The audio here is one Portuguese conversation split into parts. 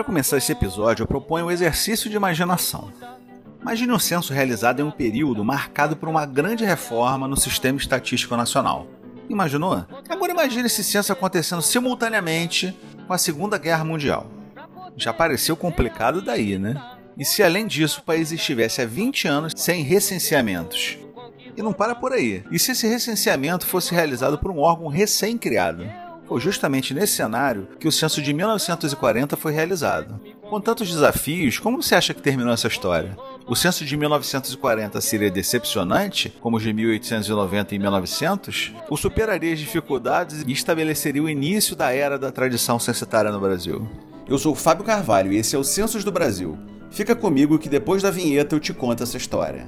começar esse episódio, eu proponho um exercício de imaginação. Imagine um censo realizado em um período marcado por uma grande reforma no Sistema Estatístico Nacional. Imaginou? Agora imagine esse censo acontecendo simultaneamente com a Segunda Guerra Mundial. Já pareceu complicado daí, né? E se além disso o país estivesse há 20 anos sem recenseamentos? E não para por aí. E se esse recenseamento fosse realizado por um órgão recém-criado? Foi justamente nesse cenário que o censo de 1940 foi realizado. Com tantos desafios, como você acha que terminou essa história? O censo de 1940 seria decepcionante, como os de 1890 e 1900? Ou superaria as dificuldades e estabeleceria o início da era da tradição censitária no Brasil? Eu sou o Fábio Carvalho e esse é o Censos do Brasil. Fica comigo que depois da vinheta eu te conto essa história.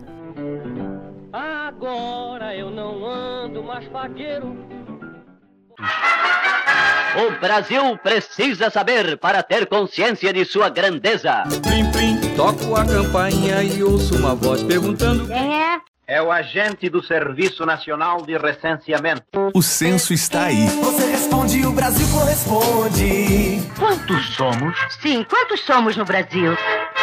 Agora eu não ando mais vaqueiro. O Brasil precisa saber para ter consciência de sua grandeza. Plim, plim, toco a campainha e ouço uma voz perguntando: quem é? É o agente do Serviço Nacional de Recenseamento. O censo está aí. Você responde e o Brasil corresponde. Quantos somos? Sim, quantos somos no Brasil?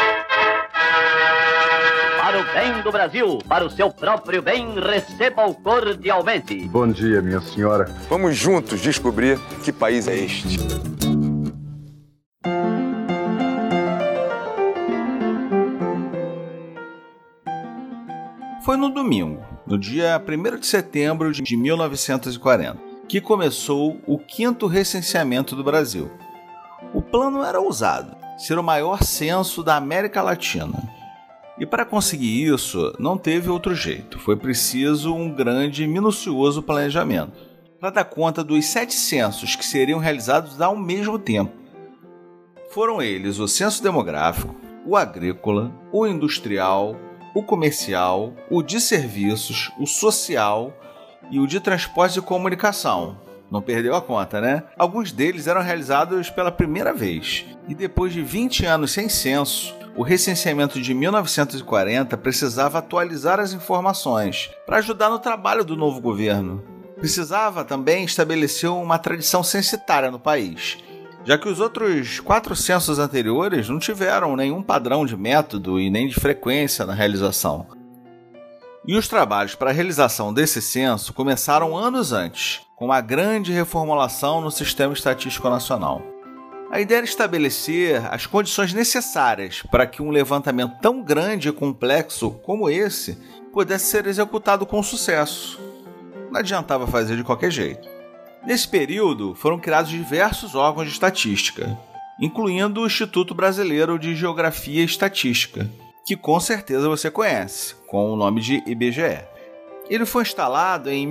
Para o bem do Brasil, para o seu próprio bem, receba-o cordialmente. Bom dia, minha senhora. Vamos juntos descobrir que país é este. Foi no domingo, no dia 1º de setembro de 1940, que começou o 5º recenseamento do Brasil. O plano era ousado, ser o maior censo da América Latina. E para conseguir isso, não teve outro jeito. Foi preciso um grande e minucioso planejamento para dar conta dos 7 censos que seriam realizados ao mesmo tempo. Foram eles o censo demográfico, o agrícola, o industrial, o comercial, o de serviços, o social e o de transporte e comunicação. Não perdeu a conta, né? Alguns deles eram realizados pela primeira vez. E depois de 20 anos sem censo, o recenseamento de 1940 precisava atualizar as informações para ajudar no trabalho do novo governo. Precisava também estabelecer uma tradição censitária no país, já que os outros 4 censos anteriores não tiveram nenhum padrão de método e nem de frequência na realização. E os trabalhos para a realização desse censo começaram anos antes, com uma grande reformulação no Sistema Estatístico Nacional. A ideia era estabelecer as condições necessárias para que um levantamento tão grande e complexo como esse pudesse ser executado com sucesso. Não adiantava fazer de qualquer jeito. Nesse período, foram criados diversos órgãos de estatística, incluindo o Instituto Brasileiro de Geografia e Estatística, que com certeza você conhece, com o nome de IBGE. Ele foi instalado em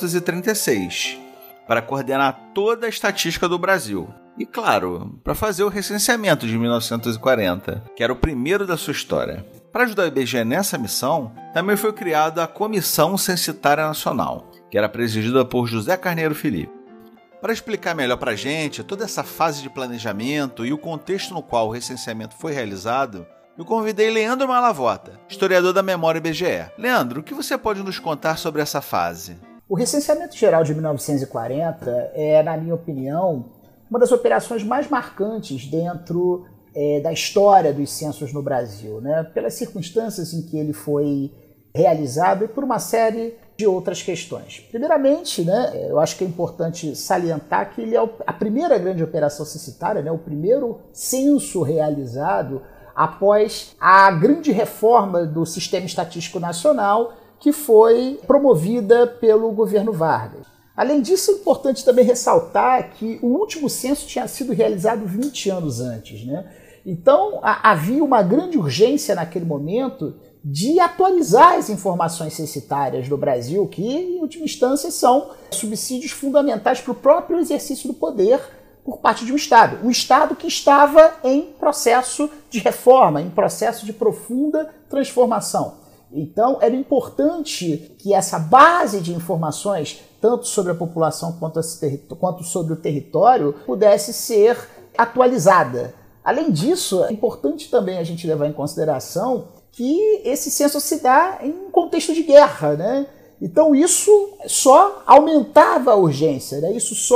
1936 para coordenar toda a estatística do Brasil. E claro, para fazer o recenseamento de 1940, que era o primeiro da sua história. Para ajudar o IBGE nessa missão, também foi criada a Comissão Censitária Nacional, que era presidida por José Carneiro Filipe. Para explicar melhor para a gente toda essa fase de planejamento e o contexto no qual o recenseamento foi realizado, eu convidei Leandro Malavota, historiador da memória IBGE. Leandro, o que você pode nos contar sobre essa fase? O recenseamento geral de 1940 é, na minha opinião, uma das operações mais marcantes dentro da história dos censos no Brasil, né? Pelas circunstâncias em que ele foi realizado e por uma série de outras questões. Primeiramente, né, eu acho que é importante salientar que ele é a primeira grande operação censitária, né, o primeiro censo realizado após a grande reforma do Sistema Estatístico Nacional que foi promovida pelo governo Vargas. Além disso, é importante também ressaltar que o último censo tinha sido realizado 20 anos antes, né? Então, havia uma grande urgência naquele momento de atualizar as informações censitárias do Brasil, que, em última instância, são subsídios fundamentais para o próprio exercício do poder por parte de um Estado. Um Estado que estava em processo de reforma, em processo de profunda transformação. Então, era importante que essa base de informações, tanto sobre a população quanto sobre o território, pudesse ser atualizada. Além disso, é importante também a gente levar em consideração que esse censo se dá em um contexto de guerra, né? Então, isso só aumentava a urgência, né? Isso só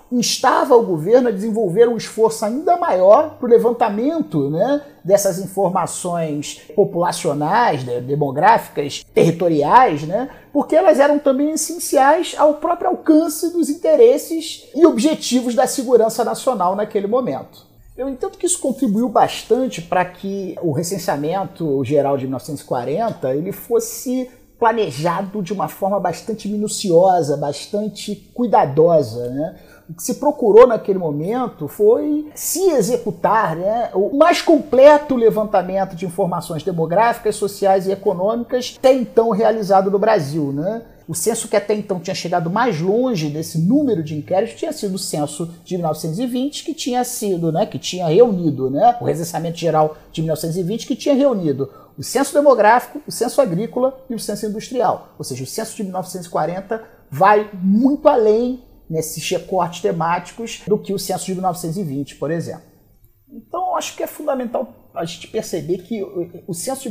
instava o governo a desenvolver um esforço ainda maior para o levantamento, né, dessas informações populacionais, demográficas, territoriais, né, porque elas eram também essenciais ao próprio alcance dos interesses e objetivos da segurança nacional naquele momento. Eu entendo que isso contribuiu bastante para que o recenseamento geral de 1940 ele fosse planejado de uma forma bastante minuciosa, bastante cuidadosa, né? O que se procurou naquele momento foi se executar, né, o mais completo levantamento de informações demográficas, sociais e econômicas até então realizado no Brasil, né? O censo que até então tinha chegado mais longe desse número de inquéritos tinha sido o censo de 1920, que tinha sido, né, que tinha reunido, né, o recenseamento geral de 1920, que tinha reunido o censo demográfico, o censo agrícola e o censo industrial. Ou seja, o censo de 1940 vai muito além nesses recortes temáticos do que o censo de 1920, por exemplo. Então, acho que é fundamental a gente perceber que o censo de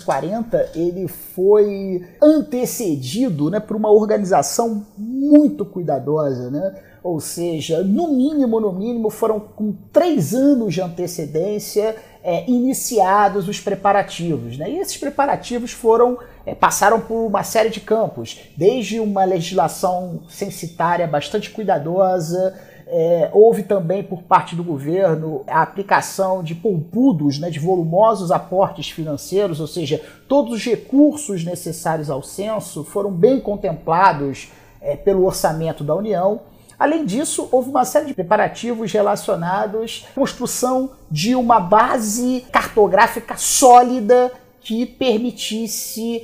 1940 ele foi antecedido, né, por uma organização muito cuidadosa, né? Ou seja, no mínimo, foram com 3 anos de antecedência iniciados os preparativos, né? E esses preparativos passaram por uma série de campos, desde uma legislação censitária bastante cuidadosa. Houve também por parte do governo a aplicação de poupudos, né, de volumosos aportes financeiros, ou seja, todos os recursos necessários ao censo foram bem contemplados pelo orçamento da União. Além disso, houve uma série de preparativos relacionados à construção de uma base cartográfica sólida que permitisse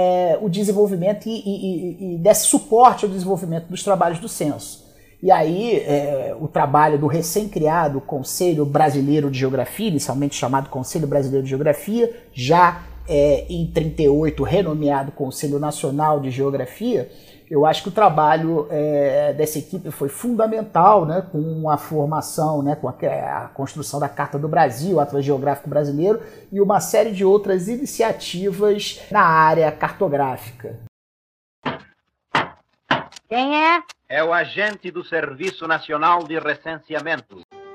o desenvolvimento e desse suporte ao desenvolvimento dos trabalhos do censo. E aí, o trabalho do recém-criado Conselho Brasileiro de Geografia, inicialmente chamado Conselho Brasileiro de Geografia, já em 1938 renomeado Conselho Nacional de Geografia, eu acho que o trabalho dessa equipe foi fundamental, né, com a formação, né, com a construção da Carta do Brasil, Atlas Geográfico Brasileiro e uma série de outras iniciativas na área cartográfica. Quem é? É o agente do Serviço Nacional de Recenseamento.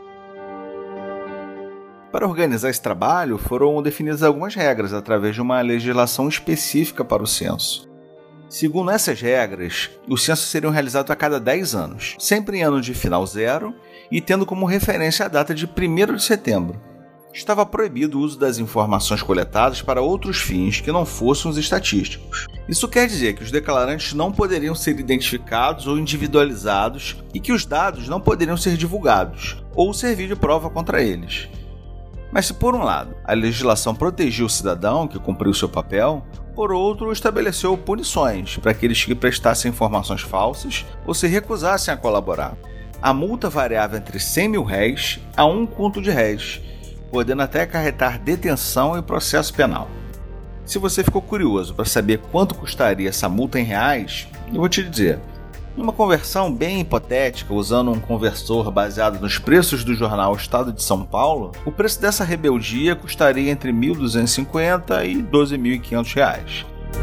Para organizar esse trabalho, foram definidas algumas regras através de uma legislação específica para o censo. Segundo essas regras, os censos seriam realizados a cada 10 anos, sempre em ano de final zero e tendo como referência a data de 1º de setembro. Estava proibido o uso das informações coletadas para outros fins que não fossem os estatísticos. Isso quer dizer que os declarantes não poderiam ser identificados ou individualizados e que os dados não poderiam ser divulgados ou servir de prova contra eles. Mas se por um lado a legislação protegia o cidadão que cumpriu seu papel, por outro estabeleceu punições para aqueles que prestassem informações falsas ou se recusassem a colaborar. A multa variava entre R$100.000 a 1 conto de réis, podendo até acarretar detenção e processo penal. Se você ficou curioso para saber quanto custaria essa multa em reais, eu vou te dizer. Em uma conversão bem hipotética, usando um conversor baseado nos preços do jornal Estado de São Paulo, o preço dessa rebeldia custaria entre R$ 1.250 e R$ 12.500.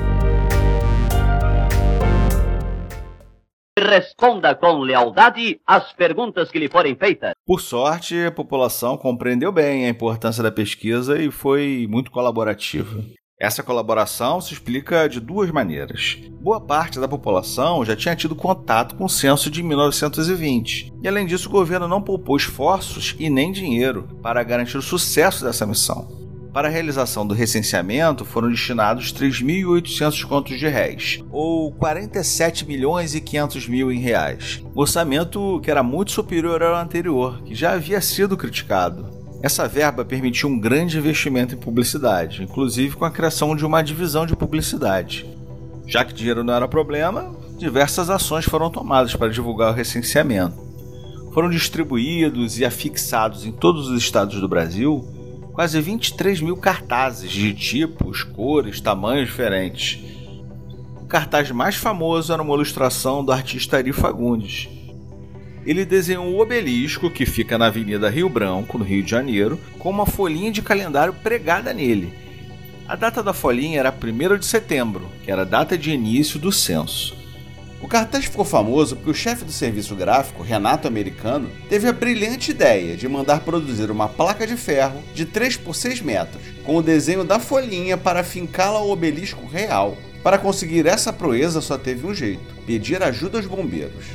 Responda com lealdade às perguntas que lhe forem feitas. Por sorte, a população compreendeu bem a importância da pesquisa e foi muito colaborativa. Essa colaboração se explica de 2 maneiras. Boa parte da população já tinha tido contato com o censo de 1920, e além disso o governo não poupou esforços e nem dinheiro para garantir o sucesso dessa missão. Para a realização do recenseamento foram destinados 3.800 contos de réis, ou 47.500.000 em reais. Orçamento que era muito superior ao anterior, que já havia sido criticado. Essa verba permitiu um grande investimento em publicidade, inclusive com a criação de uma divisão de publicidade. Já que dinheiro não era problema, diversas ações foram tomadas para divulgar o recenseamento. Foram distribuídos e afixados em todos os estados do Brasil quase 23.000 cartazes de tipos, cores, tamanhos diferentes. O cartaz mais famoso era uma ilustração do artista Ari Fagundes. Ele desenhou um obelisco que fica na Avenida Rio Branco, no Rio de Janeiro, com uma folhinha de calendário pregada nele. A data da folhinha era 1º de setembro, que era a data de início do censo. O cartaz ficou famoso porque o chefe do serviço gráfico, Renato Americano, teve a brilhante ideia de mandar produzir uma placa de ferro de 3 por 6 metros, com o desenho da folhinha para fincá-la ao obelisco real. Para conseguir essa proeza só teve um jeito: pedir ajuda aos bombeiros.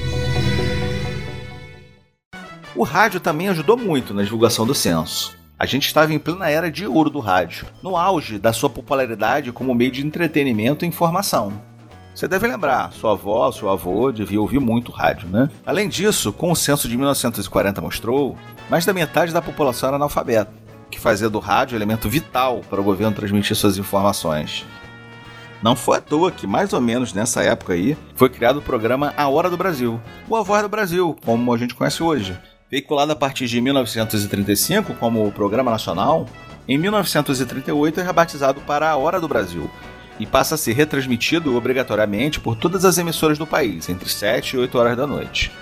O rádio também ajudou muito na divulgação do censo. A gente estava em plena era de ouro do rádio, no auge da sua popularidade como meio de entretenimento e informação. Você deve lembrar, sua avó, seu avô devia ouvir muito rádio, né? Além disso, como o censo de 1940 mostrou, mais da metade da população era analfabeta, o que fazia do rádio elemento vital para o governo transmitir suas informações. Não foi à toa que, mais ou menos nessa época aí, foi criado o programa A Hora do Brasil, ou A Voz do Brasil, como a gente conhece hoje. Veiculado a partir de 1935 como o Programa Nacional, em 1938 é rebatizado para A Hora do Brasil, e passa a ser retransmitido obrigatoriamente por todas as emissoras do país, entre 7 e 8 horas da noite.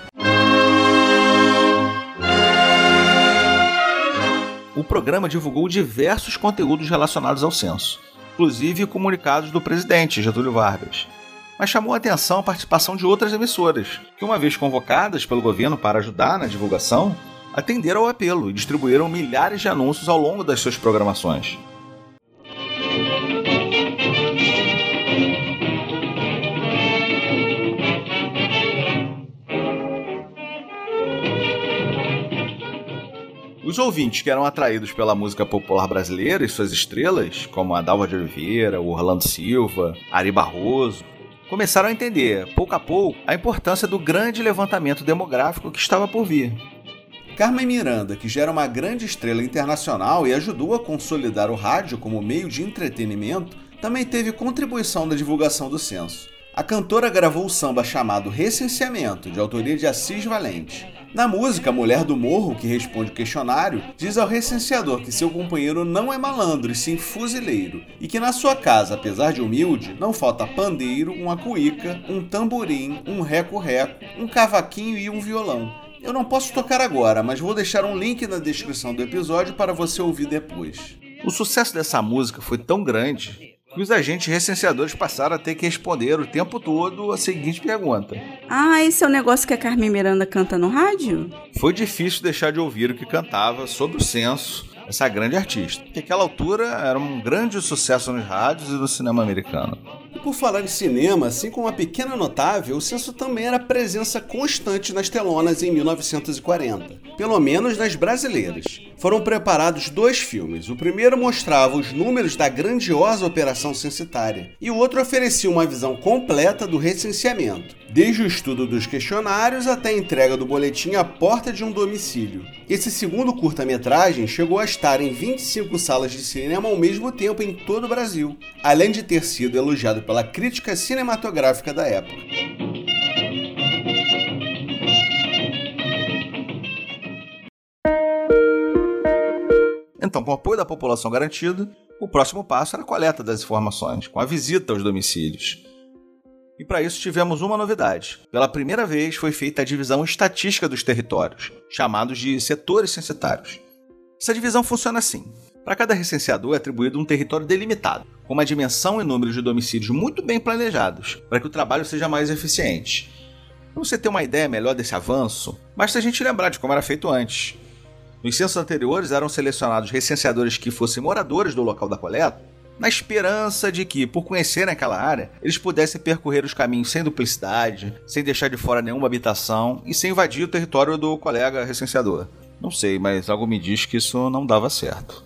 O programa divulgou diversos conteúdos relacionados ao censo, inclusive comunicados do presidente Getúlio Vargas. Mas chamou a atenção a participação de outras emissoras, que, uma vez convocadas pelo governo para ajudar na divulgação, atenderam ao apelo e distribuíram milhares de anúncios ao longo das suas programações. Os ouvintes que eram atraídos pela música popular brasileira e suas estrelas, como a Dalva de Oliveira, o Orlando Silva, Ari Barroso, começaram a entender, pouco a pouco, a importância do grande levantamento demográfico que estava por vir. Carmen Miranda, que já era uma grande estrela internacional e ajudou a consolidar o rádio como meio de entretenimento, também teve contribuição na divulgação do censo. A cantora gravou o samba chamado Recenseamento, de autoria de Assis Valente. Na música, a mulher do morro, que responde o questionário, diz ao recenseador que seu companheiro não é malandro e sim fuzileiro, e que na sua casa, apesar de humilde, não falta pandeiro, uma cuíca, um tamborim, um reco-reco, um cavaquinho e um violão. Eu não posso tocar agora, mas vou deixar um link na descrição do episódio para você ouvir depois. O sucesso dessa música foi tão grande que os agentes recenseadores passaram a ter que responder o tempo todo a seguinte pergunta: esse é o negócio que a Carmen Miranda canta no rádio? Foi difícil deixar de ouvir o que cantava sobre o censo essa grande artista, que naquela altura era um grande sucesso nos rádios e no cinema americano. E por falar em cinema, assim como a Pequena Notável, o censo também era presença constante nas telonas em 1940, pelo menos nas brasileiras. Foram preparados 2 filmes. O primeiro mostrava os números da grandiosa operação censitária, e o outro oferecia uma visão completa do recenseamento, desde o estudo dos questionários até a entrega do boletim à porta de um domicílio. Esse segundo curta-metragem chegou a estar em 25 salas de cinema ao mesmo tempo em todo o Brasil, além de ter sido elogiado pela crítica cinematográfica da época. Então, com o apoio da população garantido, o próximo passo era a coleta das informações, com a visita aos domicílios. E para isso tivemos uma novidade. Pela primeira vez foi feita a divisão estatística dos territórios, chamados de setores censitários. Essa divisão funciona assim. Para cada recenseador é atribuído um território delimitado, com uma dimensão e número de domicílios muito bem planejados, para que o trabalho seja mais eficiente. Para você ter uma ideia melhor desse avanço, basta a gente lembrar de como era feito antes. Nos censos anteriores eram selecionados recenseadores que fossem moradores do local da coleta, na esperança de que, por conhecerem aquela área, eles pudessem percorrer os caminhos sem duplicidade, sem deixar de fora nenhuma habitação e sem invadir o território do colega recenseador. Não sei, mas algo me diz que isso não dava certo.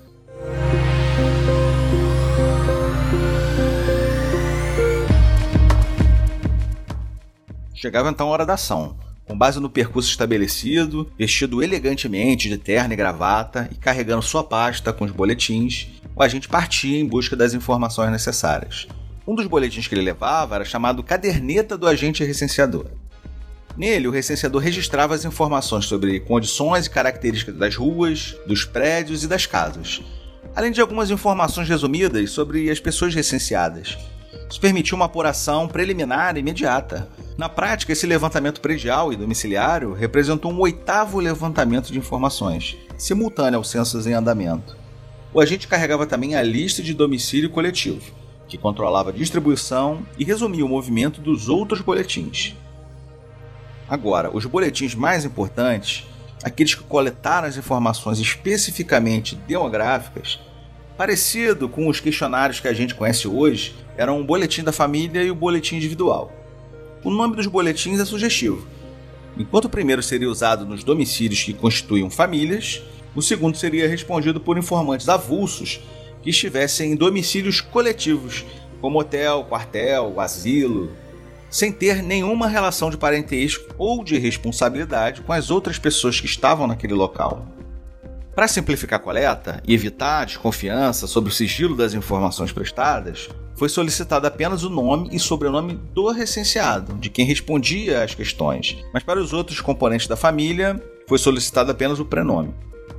Chegava então a hora da ação. Com base no percurso estabelecido, vestido elegantemente de terno e gravata e carregando sua pasta com os boletins, o agente partia em busca das informações necessárias. Um dos boletins que ele levava era chamado Caderneta do Agente Recenseador. Nele, o recenseador registrava as informações sobre condições e características das ruas, dos prédios e das casas, além de algumas informações resumidas sobre as pessoas recenseadas. Isso permitiu uma apuração preliminar imediata. Na prática, esse levantamento predial e domiciliário representou um 8º levantamento de informações, simultâneo aos censos em andamento. O agente carregava também a lista de domicílio coletivo, que controlava a distribuição e resumia o movimento dos outros boletins. Agora, os boletins mais importantes, aqueles que coletaram as informações especificamente demográficas, parecido com os questionários que a gente conhece hoje, eram o boletim da família e o boletim individual. O nome dos boletins é sugestivo. Enquanto o primeiro seria usado nos domicílios que constituíam famílias, o segundo seria respondido por informantes avulsos que estivessem em domicílios coletivos, como hotel, quartel, asilo, sem ter nenhuma relação de parentesco ou de responsabilidade com as outras pessoas que estavam naquele local. Para simplificar a coleta e evitar a desconfiança sobre o sigilo das informações prestadas, foi solicitado apenas o nome e sobrenome do recenseado, de quem respondia às questões, mas para os outros componentes da família foi solicitado apenas o prenome.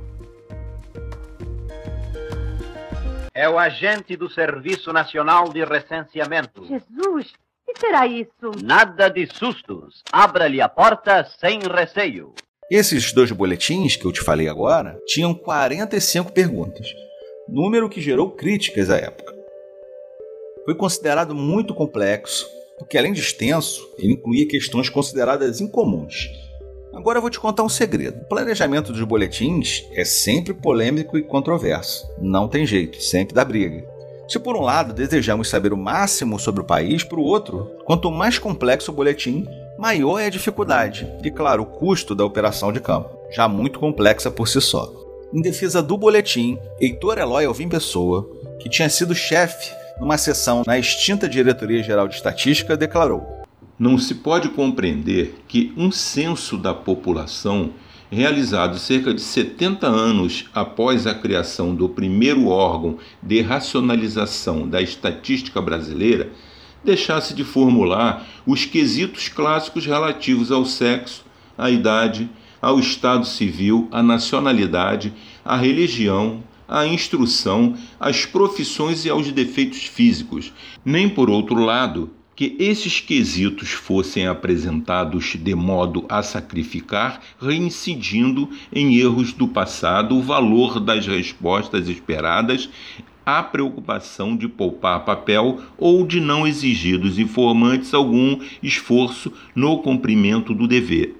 É o agente do Serviço Nacional de Recenseamento. Jesus, o que será isso? Nada de sustos. Abra-lhe a porta sem receio. Esses 2 boletins que eu te falei agora tinham 45 perguntas, número que gerou críticas à época. Foi considerado muito complexo, porque além de extenso, ele incluía questões consideradas incomuns. Agora eu vou te contar um segredo. O planejamento dos boletins é sempre polêmico e controverso. Não tem jeito, sempre dá briga. Se por um lado desejamos saber o máximo sobre o país, por outro, quanto mais complexo o boletim, maior é a dificuldade e, claro, o custo da operação de campo, já muito complexa por si só. Em defesa do boletim, Heitor Eloy Alvim Pessoa, que tinha sido chefe numa sessão na extinta Diretoria-Geral de Estatística, declarou: não se pode compreender que um censo da população, realizado cerca de 70 anos após a criação do primeiro órgão de racionalização da estatística brasileira, deixasse de formular os quesitos clássicos relativos ao sexo, à idade, ao estado civil, à nacionalidade, à religião, à instrução, às profissões e aos defeitos físicos, nem, por outro lado, que esses quesitos fossem apresentados de modo a sacrificar, reincidindo em erros do passado, o valor das respostas esperadas, a preocupação de poupar papel ou de não exigir dos informantes algum esforço no cumprimento do dever.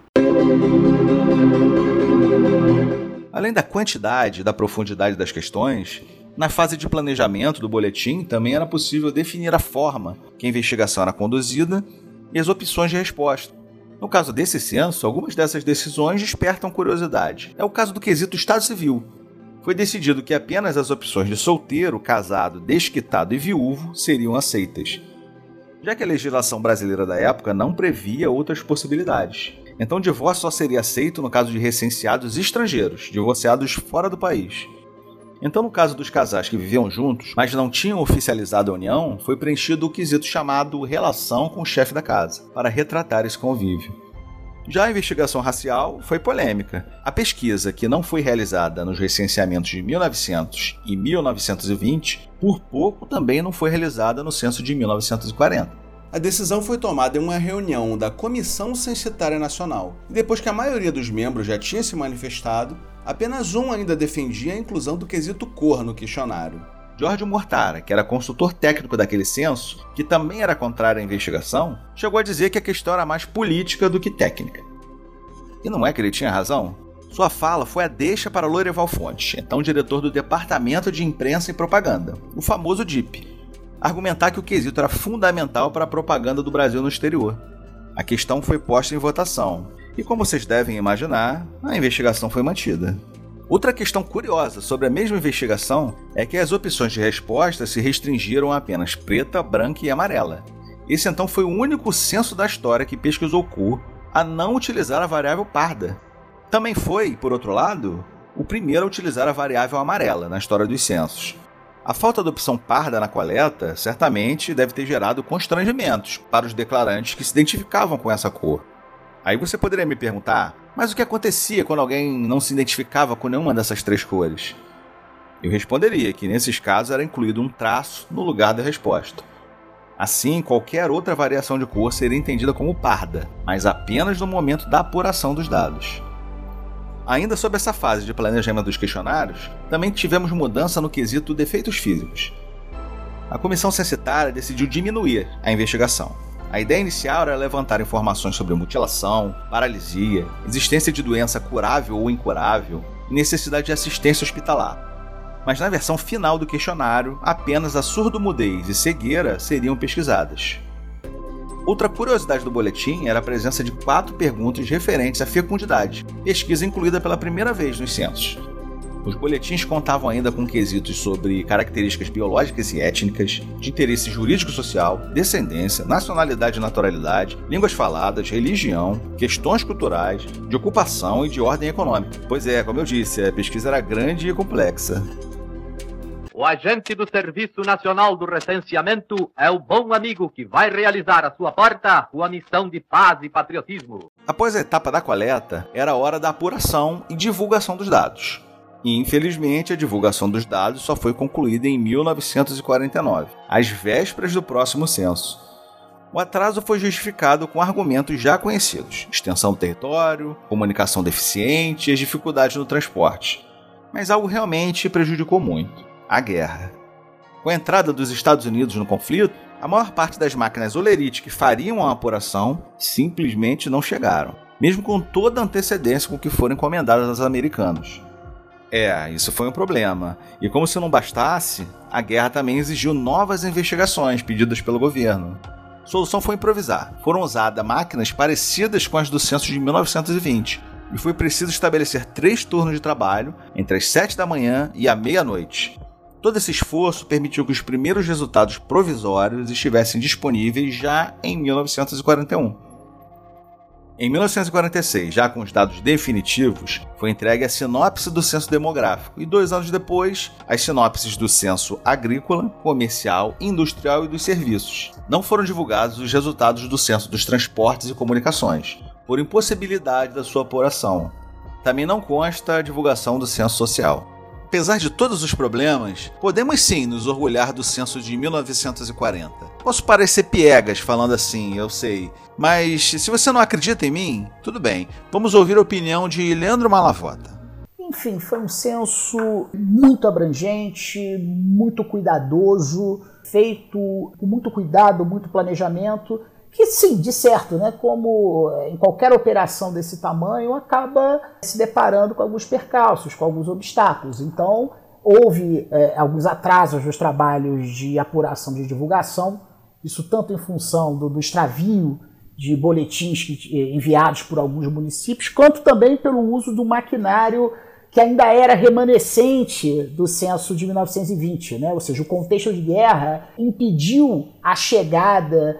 Além da quantidade e da profundidade das questões, na fase de planejamento do boletim também era possível definir a forma que a investigação era conduzida e as opções de resposta. No caso desse censo, algumas dessas decisões despertam curiosidade. É o caso do quesito Estado Civil. Foi decidido que apenas as opções de solteiro, casado, desquitado e viúvo seriam aceitas, já que a legislação brasileira da época não previa outras possibilidades. Então o divórcio só seria aceito no caso de recenseados estrangeiros, divorciados fora do país. Então, no caso dos casais que viviam juntos, mas não tinham oficializado a união, foi preenchido o quesito chamado relação com o chefe da casa, para retratar esse convívio. Já a investigação racial foi polêmica. A pesquisa, que não foi realizada nos recenseamentos de 1900 e 1920, por pouco também não foi realizada no censo de 1940. A decisão foi tomada em uma reunião da Comissão Censitária Nacional, e depois que a maioria dos membros já tinha se manifestado, apenas um ainda defendia a inclusão do quesito cor no questionário. Jorge Mortara, que era consultor técnico daquele censo, que também era contrário à investigação, chegou a dizer que a questão era mais política do que técnica. E não é que ele tinha razão? Sua fala foi a deixa para Lourival Fontes, então diretor do Departamento de Imprensa e Propaganda, o famoso DIP, argumentar que o quesito era fundamental para a propaganda do Brasil no exterior. A questão foi posta em votação, e como vocês devem imaginar, a investigação foi mantida. Outra questão curiosa sobre a mesma investigação é que as opções de resposta se restringiram a apenas preta, branca e amarela. Esse então foi o único censo da história que pesquisou cor a não utilizar a variável parda. Também foi, por outro lado, o primeiro a utilizar a variável amarela na história dos censos. A falta da opção parda na coleta certamente deve ter gerado constrangimentos para os declarantes que se identificavam com essa cor. Aí você poderia me perguntar, mas o que acontecia quando alguém não se identificava com nenhuma dessas três cores? Eu responderia que nesses casos era incluído um traço no lugar da resposta. Assim, qualquer outra variação de cor seria entendida como parda, mas apenas no momento da apuração dos dados. Ainda sobre essa fase de planejamento dos questionários, também tivemos mudança no quesito defeitos físicos. a comissão censitária decidiu diminuir a investigação. A ideia inicial era levantar informações sobre mutilação, paralisia, existência de doença curável ou incurável e necessidade de assistência hospitalar. Mas na versão final do questionário, apenas a surdo-mudez e cegueira seriam pesquisadas. Outra curiosidade do boletim era a presença de 4 perguntas referentes à fecundidade, pesquisa incluída pela primeira vez nos censos. Os boletins contavam ainda com quesitos sobre características biológicas e étnicas, de interesse jurídico-social, descendência, nacionalidade e naturalidade, línguas faladas, religião, questões culturais, de ocupação e de ordem econômica. Pois é, como eu disse, a pesquisa era grande e complexa. O agente do Serviço Nacional do Recenseamento é o bom amigo que vai realizar à sua porta uma missão de paz e patriotismo. Após a etapa da coleta, era a hora da apuração e divulgação dos dados. E, infelizmente, a divulgação dos dados só foi concluída em 1949, às vésperas do próximo censo. O atraso foi justificado com argumentos já conhecidos: extensão do território, comunicação deficiente e as dificuldades no transporte. Mas algo realmente prejudicou muito: a guerra. Com a entrada dos Estados Unidos no conflito, a maior parte das máquinas Olerite que fariam a apuração simplesmente não chegaram, mesmo com toda a antecedência com que foram encomendadas aos americanos. Isso foi um problema. E como se não bastasse, a guerra também exigiu novas investigações pedidas pelo governo. A solução foi improvisar. Foram usadas máquinas parecidas com as do censo de 1920, e foi preciso estabelecer 3 turnos de trabalho entre as 7 da manhã e a meia-noite. Todo esse esforço permitiu que os primeiros resultados provisórios estivessem disponíveis já em 1941. Em 1946, já com os dados definitivos, foi entregue a sinopse do censo demográfico e 2 anos depois, as sinopses do censo agrícola, comercial, industrial e dos serviços. Não foram divulgados os resultados do censo dos transportes e comunicações, por impossibilidade da sua apuração. Também não consta a divulgação do censo social. Apesar de todos os problemas, podemos sim nos orgulhar do censo de 1940. Posso parecer piegas falando assim, eu sei, mas se você não acredita em mim, tudo bem. Vamos ouvir a opinião de Leandro Malavota. Enfim, foi um censo muito abrangente, muito cuidadoso, feito com muito cuidado, muito planejamento, que sim, de certo, né, como em qualquer operação desse tamanho, acaba se deparando com alguns percalços, com alguns obstáculos. Então, houve alguns atrasos nos trabalhos de apuração de divulgação, isso tanto em função do extravio de boletins enviados por alguns municípios, quanto também pelo uso do maquinário que ainda era remanescente do censo de 1920, né? Ou seja, o contexto de guerra impediu a chegada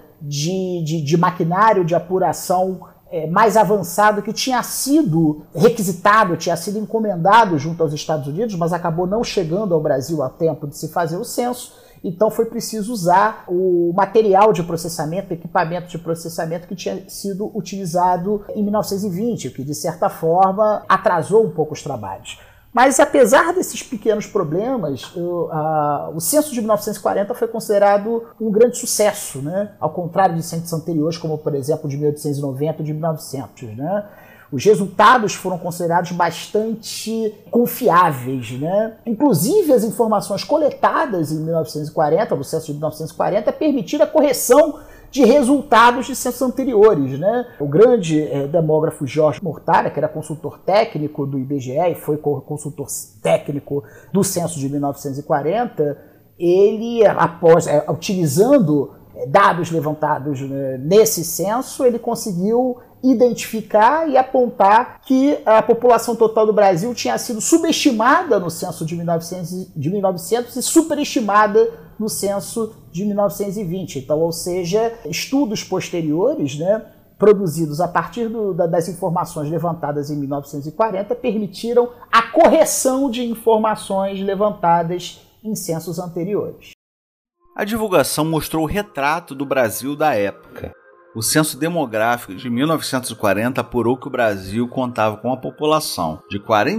de maquinário de apuração mais avançado que tinha sido requisitado, tinha sido encomendado junto aos Estados Unidos, mas acabou não chegando ao Brasil a tempo de se fazer o censo. Então foi preciso usar o material de processamento, equipamento de processamento que tinha sido utilizado em 1920, o que de certa forma atrasou um pouco os trabalhos. Mas apesar desses pequenos problemas, o censo de 1940 foi considerado um grande sucesso, né? Ao contrário de censos anteriores, como por exemplo de 1890 e de 1900. Né? Os resultados foram considerados bastante confiáveis, né? Inclusive as informações coletadas em 1940, no censo de 1940, permitiram a correção de resultados de censos anteriores, né? O grande demógrafo Jorge Mortara, que era consultor técnico do IBGE e foi consultor técnico do censo de 1940, ele, utilizando dados levantados nesse censo, ele conseguiu identificar e apontar que a população total do Brasil tinha sido subestimada no censo de 1900 e superestimada no censo de 1920. Então, ou seja, estudos posteriores, né, produzidos a partir das informações levantadas em 1940 permitiram a correção de informações levantadas em censos anteriores. A divulgação mostrou o retrato do Brasil da época. O censo demográfico de 1940 apurou que o Brasil contava com uma população de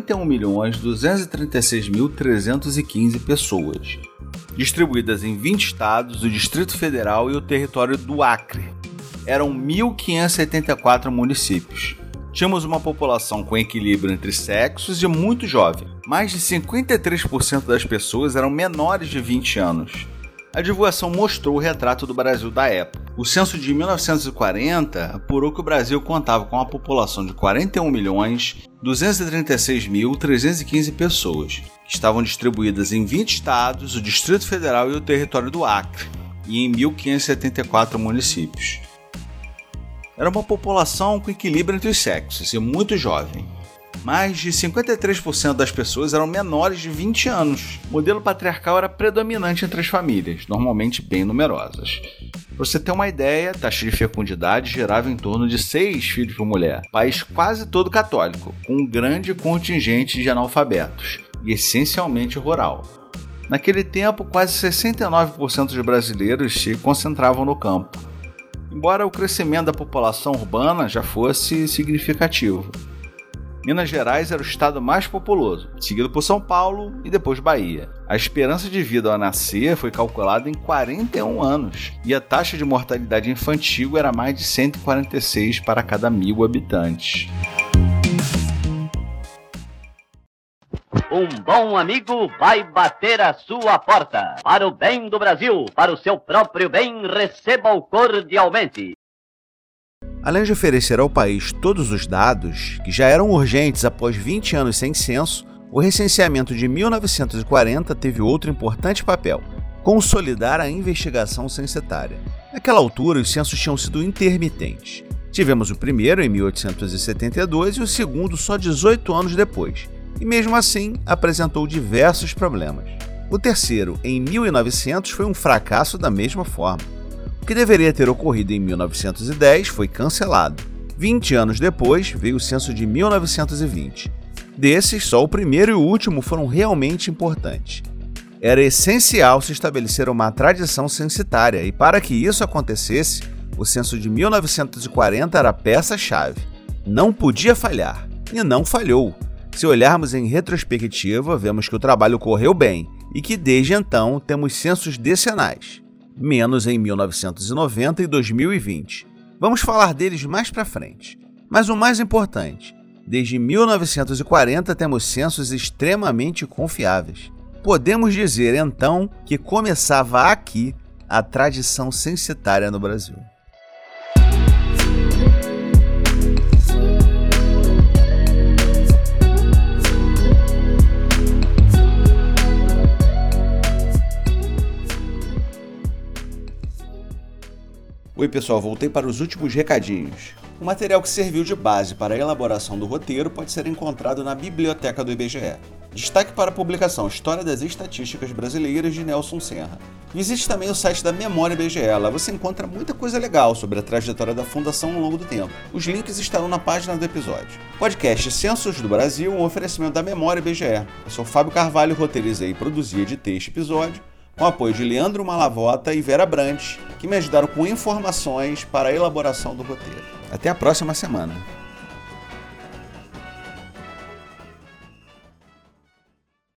41.236.315 pessoas, distribuídas em 20 estados, o Distrito Federal e o território do Acre. Eram 1.574 municípios. Tínhamos uma população com equilíbrio entre sexos e muito jovem. Mais de 53% das pessoas eram menores de 20 anos. A divulgação mostrou o retrato do Brasil da época. O censo de 1940 apurou que o Brasil contava com uma população de 41.236.315 pessoas, que estavam distribuídas em 20 estados, o Distrito Federal e o território do Acre, e em 1.574 municípios. Era uma população com equilíbrio entre os sexos e muito jovem. Mais de 53% das pessoas eram menores de 20 anos. O modelo patriarcal era predominante entre as famílias, normalmente bem numerosas. Para você ter uma ideia, a taxa de fecundidade girava em torno de 6 filhos por mulher. País quase todo católico, com um grande contingente de analfabetos, e essencialmente rural. Naquele tempo, quase 69% dos brasileiros se concentravam no campo, embora o crescimento da população urbana já fosse significativo. Minas Gerais era o estado mais populoso, seguido por São Paulo e depois Bahia. A esperança de vida ao nascer foi calculada em 41 anos, e a taxa de mortalidade infantil era mais de 146 para cada 1.000 habitantes. Um bom amigo vai bater a sua porta. Para o bem do Brasil, para o seu próprio bem, receba-o cordialmente. Além de oferecer ao país todos os dados, que já eram urgentes após 20 anos sem censo, o recenseamento de 1940 teve outro importante papel: consolidar a investigação censitária. Naquela altura, os censos tinham sido intermitentes. Tivemos o primeiro em 1872 e o segundo só 18 anos depois, e mesmo assim apresentou diversos problemas. O terceiro, em 1900, foi um fracasso da mesma forma. O que deveria ter ocorrido em 1910 foi cancelado. 20 anos depois, veio o censo de 1920. Desses, só o primeiro e o último foram realmente importantes. Era essencial se estabelecer uma tradição censitária, e para que isso acontecesse, o censo de 1940 era a peça-chave. Não podia falhar, e não falhou. Se olharmos em retrospectiva, vemos que o trabalho correu bem, e que desde então temos censos decenais. Menos em 1990 e 2020. Vamos falar deles mais para frente. Mas o mais importante, desde 1940 temos censos extremamente confiáveis. Podemos dizer, então, que começava aqui a tradição censitária no Brasil. Oi pessoal, voltei para os últimos recadinhos. O material que serviu de base para a elaboração do roteiro pode ser encontrado na biblioteca do IBGE. Destaque para a publicação História das Estatísticas Brasileiras de Nelson Serra. Visite também o site da Memória IBGE, lá você encontra muita coisa legal sobre a trajetória da Fundação ao longo do tempo. Os links estarão na página do episódio. Podcast Censos do Brasil, um oferecimento da Memória IBGE. Eu sou Fábio Carvalho, roteirizei e produzi e editei este episódio, com apoio de Leandro Malavota e Vera Brandt, que me ajudaram com informações para a elaboração do roteiro. Até a próxima semana!